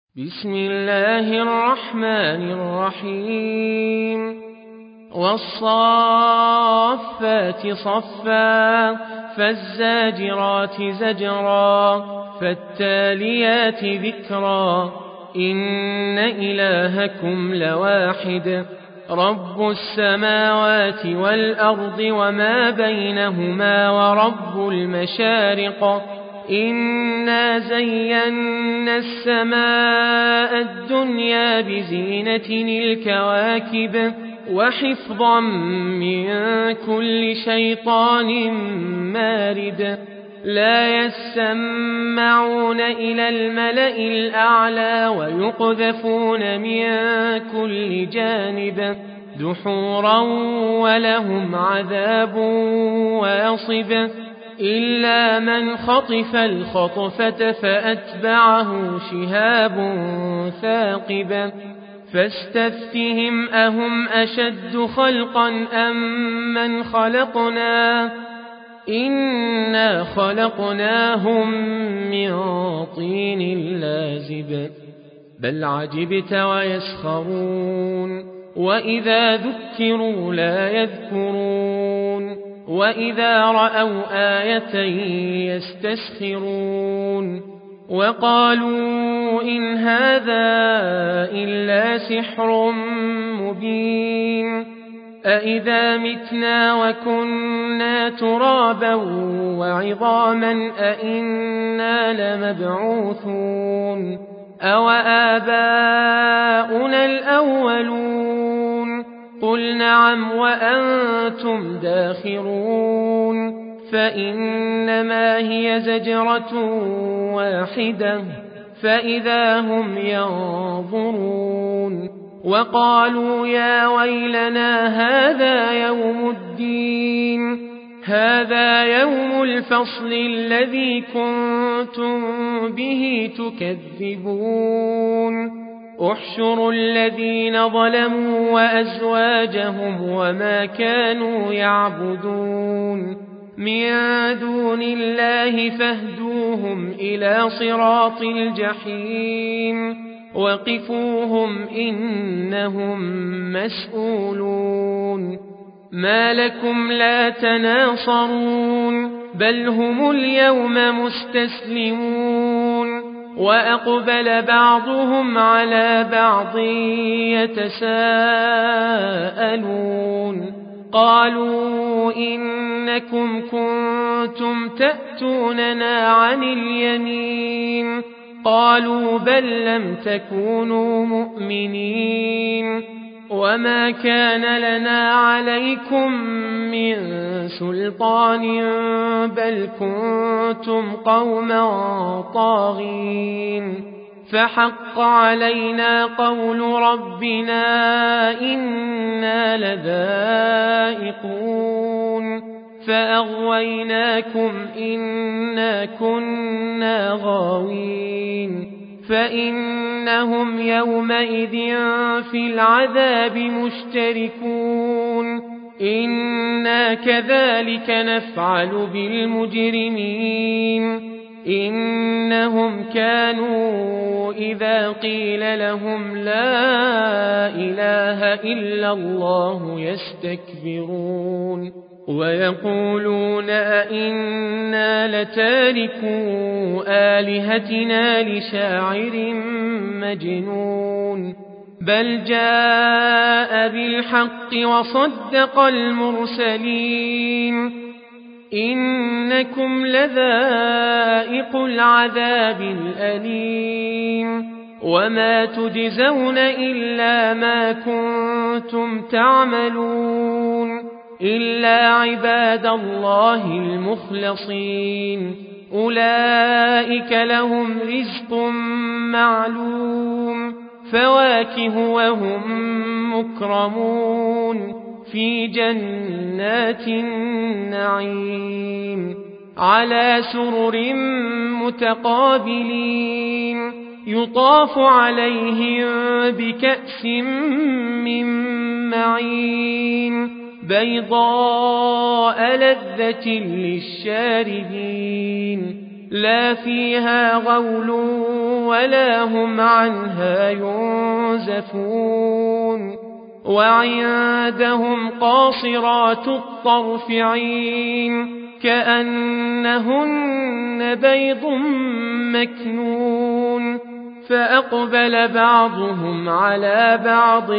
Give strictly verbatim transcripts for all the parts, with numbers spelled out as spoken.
بسم الله الرحمن الرحيم والصافات صفا فالزاجرات زجرا فالتاليات ذكرا إن إلهكم لواحد رب السماوات والأرض وما بينهما ورب المشارق إنا زينا السماء الدنيا بزينة الكواكب وحفظا من كل شيطان مارد لا يسمعون إلى الملأ الأعلى ويقذفون من كل جانب دحورا ولهم عذاب واصب إلا من خطف الخطفة فأتبعه شهاب ثاقب فاستفتهم أهم أشد خلقا أم من خلقنا إنا خلقناهم من طين لازب بل عجبت ويسخرون وإذا ذكروا لا يذكرون وإذا رأوا آية يستسخرون وقالوا إن هذا إلا سحر مبين أإذا متنا وكنا ترابا وعظاما أإنا لمبعوثون أو آباؤنا الأولون قل نعم وأنتم داخرون فإنما هي زجرة واحدة فإذا هم ينظرون وقالوا يا ويلنا هذا يوم الدين هذا يوم الفصل الذي كنتم به تكذبون احشروا الذين ظلموا وأزواجهم وما كانوا يعبدون من دون الله فاهدوهم إلى صراط الجحيم وقفوهم إنهم مسؤولون ما لكم لا تناصرون بل هم اليوم مستسلمون وأقبل بعضهم على بعض يتساءلون قالوا إنكم كنتم تأتوننا عن اليمين قالوا بل لم تكونوا مؤمنين وما كان لنا عليكم من سلطان بل كنتم قوما طاغين فحق علينا قول ربنا إنا لذائقون فأغويناكم إنا كنا غاوين فإنهم يومئذ في العذاب مشتركون إنا كذلك نفعل بالمجرمين إنهم كانوا إذا قيل لهم لا إله إلا الله يستكبرون ويقولون أئنا لتاركو آلهتنا لشاعر مجنون بل جاء بالحق وصدق المرسلين إنكم لذائق العذاب الأليم وما تجزون إلا ما كنتم تعملون إلا عباد الله المخلصين أولئك لهم رزق معلوم فواكه وهم مكرمون في جنات النعيم على سرر متقابلين يطاف عليهم بكأس من معين بيضاء لذة للشاربين لا فيها غول ولا هم عنها ينزفون وعندهم قاصرات الطرف عين كأنهن بيض مكنون فأقبل بعضهم على بعض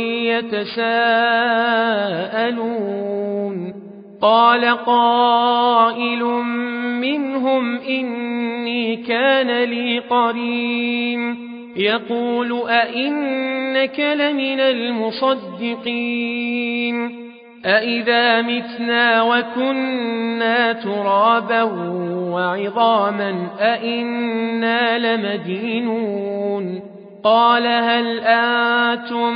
يتساءلون قال قائل منهم إني كان لي قرين يقول أئنك لمن المصدقين أئذا متنا وكنا ترابا وعظاما أئنا لمدينون قال هل أنتم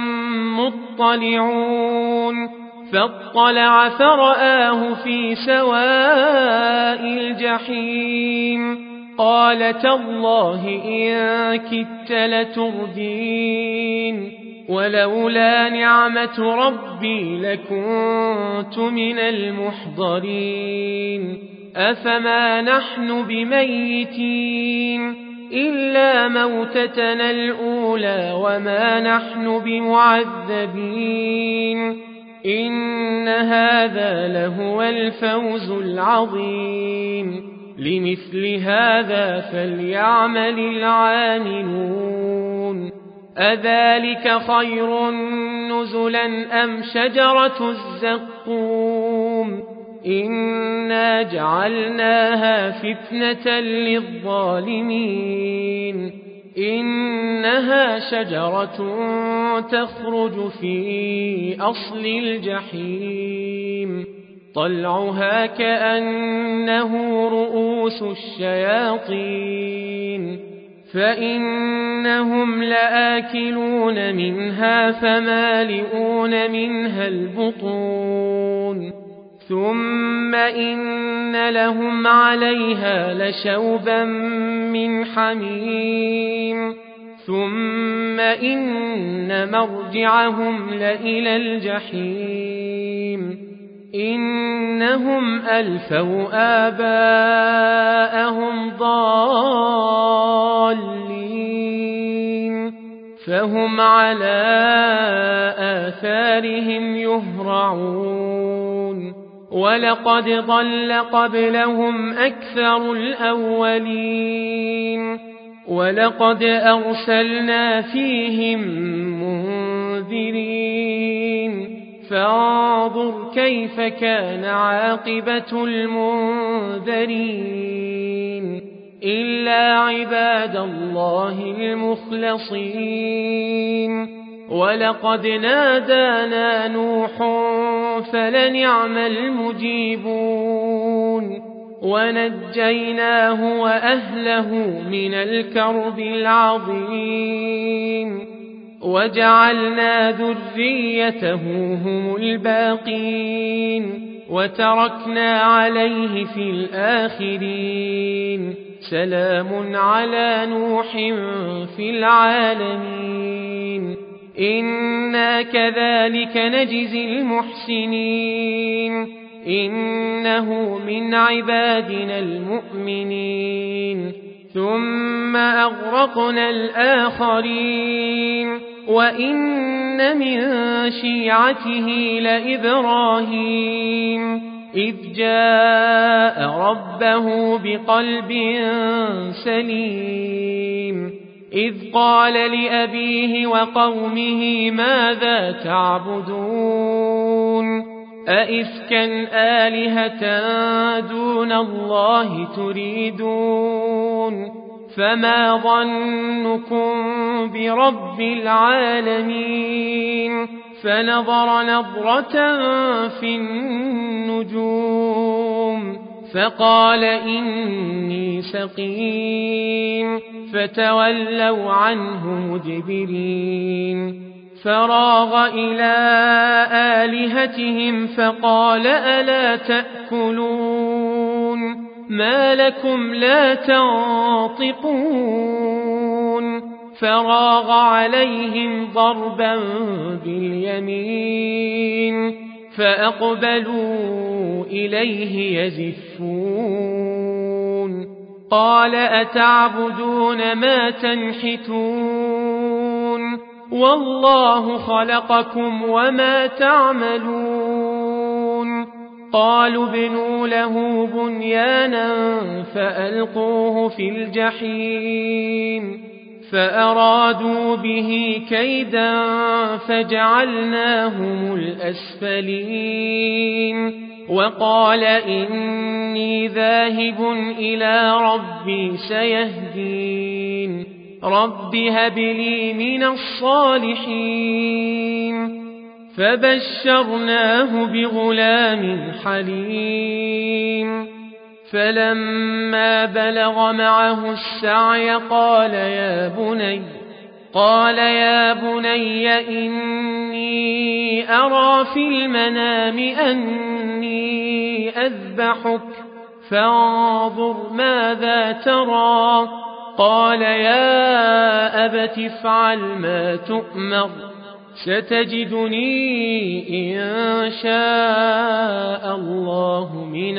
مطلعون فاطلع فرآه في سواء الجحيم قال تالله إن كدت لتردين ولولا نعمة ربي لكنت من المحضرين أفما نحن بميتين إلا موتتنا الأولى وما نحن بمعذبين إن هذا لهو الفوز العظيم لمثل هذا فليعمل العاملون أذلك خير نزلا أم شجرة الزقوم إنا جعلناها فتنة للظالمين إنها شجرة تخرج في أصل الجحيم طلعها كأنه رؤوس الشياطين فإنهم لآكلون منها فمالئون منها البطون ثم إن لهم عليها لشوبا من حميم ثم إن مرجعهم لإلى الجحيم إنهم ألفوا آباءهم ضالين فهم على آثارهم يهرعون ولقد ضل قبلهم أكثر الأولين ولقد أرسلنا فيهم منذرين فانظر كيف كان عاقبة المنذرين إلا عباد الله المخلصين ولقد نادانا نوح فلنعم المجيبون ونجيناه وأهله من الكرب العظيم وجعلنا ذريته هم الباقين وتركنا عليه في الآخرين سلام على نوح في العالمين إنا كذلك نجزي المحسنين إنه من عبادنا المؤمنين ثم أغرقنا الآخرين وإن من شيعته لإبراهيم إذ جاء ربه بقلب سليم إذ قال لأبيه وقومه ماذا تعبدون أئفكا آلهة دون الله تريدون فما ظنكم برب العالمين فنظر نظرة في النجوم فقال إني سقيم فتولوا عنه مدبرين فراغ إلى آلهتهم فقال ألا تأكلون ما لكم لا تنطقون فراغ عليهم ضربا باليمين فأقبلوا إليه يزفون قال أتعبدون ما تنحتون والله خلقكم وما تعملون قالوا ابنوا له بنيانا فألقوه في الجحيم فأرادوا به كيدا فجعلناهم الأسفلين وقال إني ذاهب إلى ربي سيهدين رب هب لي من الصالحين فبشرناه بغلام حليم فلما بلغ معه السعي قال يا بني قال يا بني إني أرى في المنام أني أذبحك فانظر ماذا ترى قال يا أبت افعل ما تؤمر ستجدني إن شاء الله من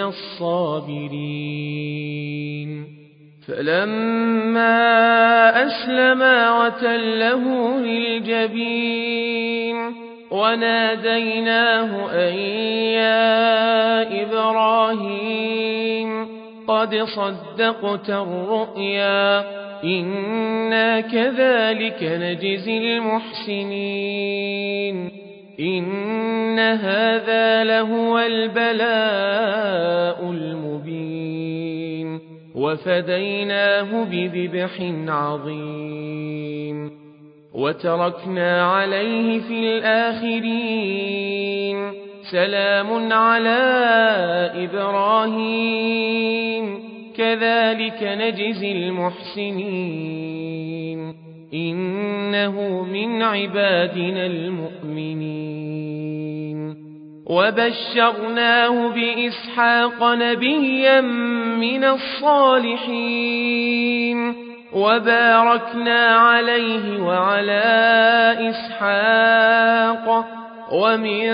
الصابرين فلما أسلما وتله للجبين وناديناه أن يا إبراهيم قد صدقت الرؤيا إنا كذلك نجزي المحسنين إن هذا لهو البلاء المبين وفديناه بذبح عظيم وتركنا عليه في الآخرين سلام على إبراهيم كذلك نجزي المحسنين إنه من عبادنا المؤمنين وبشرناه بإسحاق نبيا من الصالحين وباركنا عليه وعلى إسحاق ومن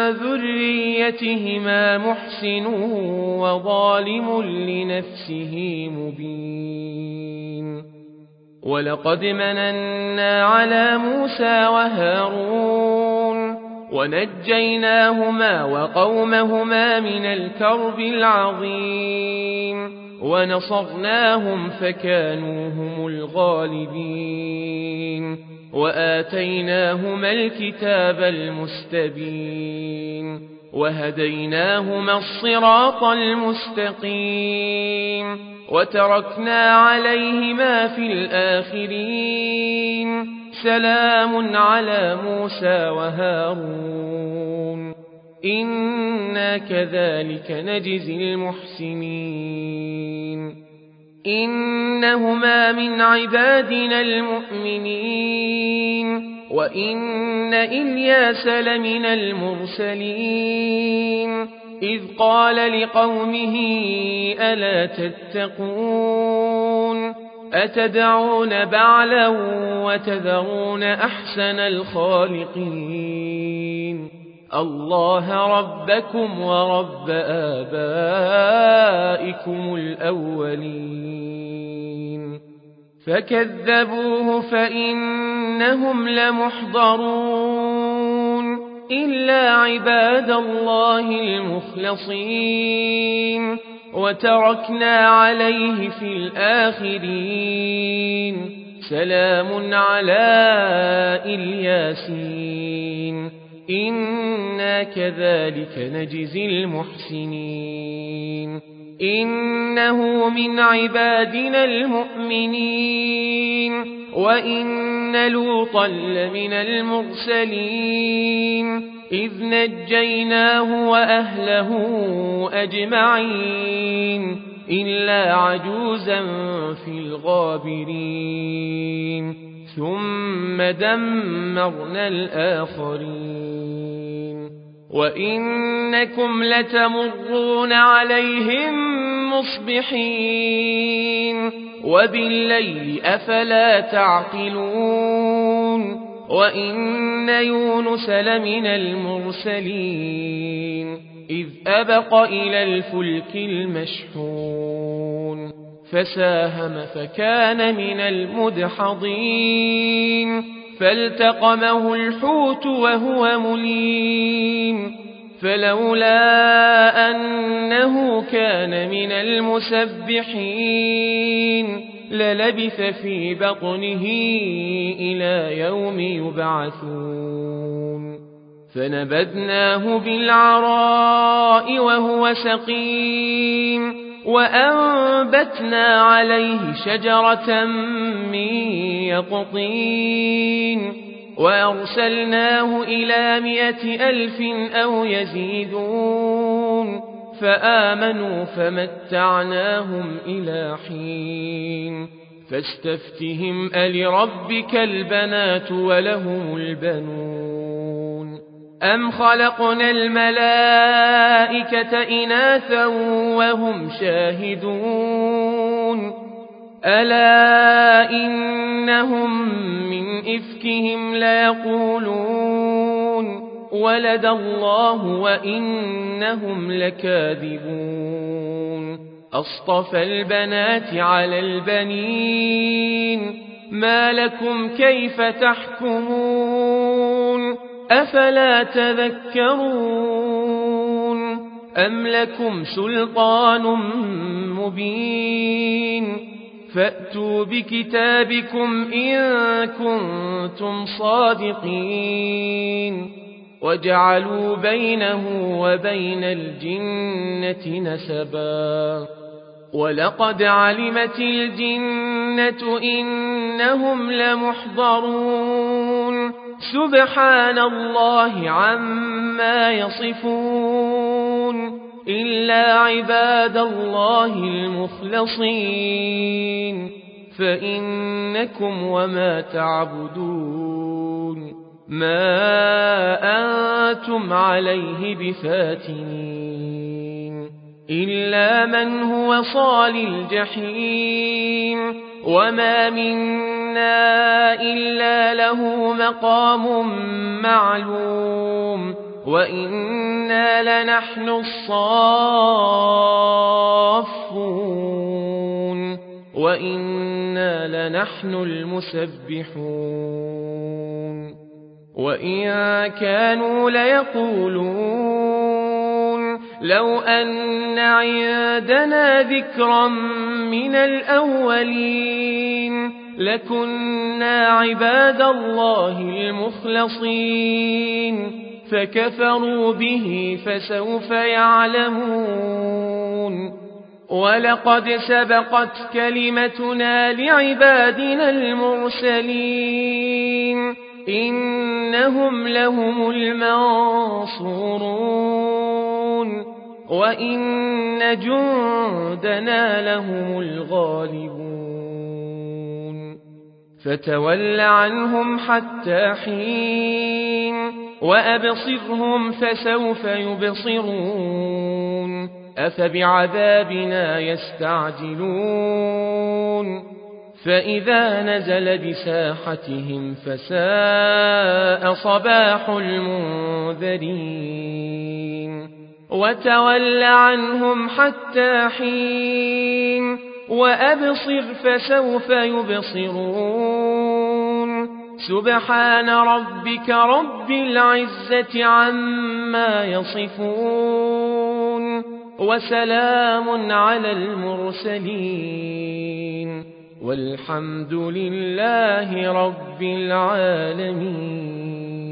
ذريتهما محسن وظالم لنفسه مبين ولقد مننا على موسى وهارون ونجيناهما وقومهما من الكرب العظيم ونصرناهم فكانوا هم الغالبين وآتيناهما الكتاب المستبين وهديناهما الصراط المستقيم وتركنا عليهما في الآخرين سلام على موسى وهارون إنا كذلك نجزي المحسنين إنهما من عبادنا المؤمنين وإن إلياس لمن المرسلين إذ قال لقومه ألا تتقون أتدعون بعلا وتذرون أحسن الخالقين الله ربكم ورب آبائكم الأولين فكذبوه فإنهم لمحضرون إلا عباد الله المخلصين وتركنا عليه في الآخرين سلام على الياسين إنا كذلك نجزي المحسنين إنه من عبادنا المؤمنين وإن لوطا لمن المرسلين إذ نجيناه وأهله أجمعين إلا عجوزا في الغابرين ثم دمرنا الآخرين وإنكم لتمرون عليهم مصبحين وبالليل أفلا تعقلون وإن يونس لمن المرسلين إذ أبق إلى الفلك المشحون فساهم فكان من المدحضين فالتقمه الحوت وهو مليم فلولا أنه كان من المسبحين للبث في بطنه إلى يوم يبعثون فنبذناه بالعراء وهو سقيم وأنبتنا عليه شجرة من يقطين وأرسلناه إلى مائة ألف أو يزيدون فآمنوا فمتعناهم إلى حين فاستفتهم ألربك البنات ولهم البنون أم خلقنا الملائكة إناثا وهم شاهدون ألا إنهم من إفكهم ليقولون ولد الله وإنهم لكاذبون أصطفى البنات على البنين ما لكم كيف تحكمون أفلا تذكرون أم لكم سلطان مبين فأتوا بكتابكم إن كنتم صادقين وجعلوا بينه وبين الجنة نسبا ولقد علمت الجنة إنهم لمحضرون سبحان الله عما يصفون إلا عباد الله المخلصين فإنكم وما تعبدون ما أنتم عليه بفاتنين إلا من هو صال الجحيم وما منا إلا له مقام معلوم وإنا لنحن الصافون وإنا لنحن المسبحون وإن كانوا ليقولون لو أن عندنا ذكرا من الأولين لكنا عباد الله المخلصين فكفروا به فسوف يعلمون ولقد سبقت كلمتنا لعبادنا المرسلين إنهم لهم المنصورون وإن جندنا لهم الغالبون فتول عنهم حتى حين وأبصرهم فسوف يبصرون أفبعذابنا يستعجلون فإذا نزل بساحتهم فساء صباح المنذرين وتول عنهم حتى حين وأبصر فسوف يبصرون سبحان ربك رب العزة عما يصفون وسلام على المرسلين والحمد لله رب العالمين.